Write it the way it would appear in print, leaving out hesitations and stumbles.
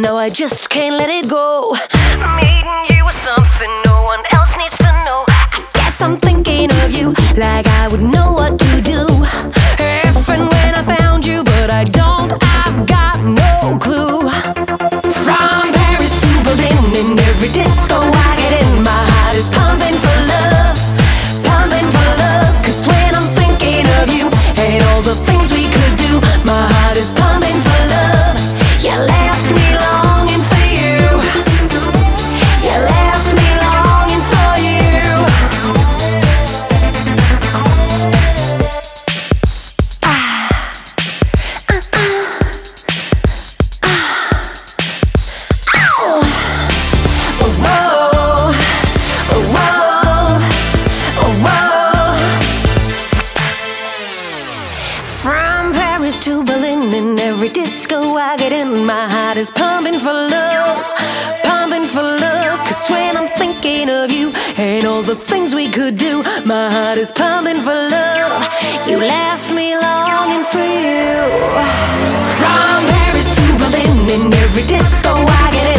now I just can't let it go. Meeting you is something no one else needs to know. I guess I'm thinking of you like I would know what to do if and when I found you, but I don't, I've got no clue. From Paris to Berlin, in every disco I get in, my heart is pumping for love, pumping for love. Cause when I'm thinking of you and all the things we could do, my heart is pumping for love. You left me longing for you. You left me longing for you. From Paris to Berlin, in every disco I get in, my heart is pumping for love, pumping for love. Cause when I'm thinking of you and all the things we could do, my heart is pumping for love. You left me longing for you. From Paris to Berlin, in every disco I get in,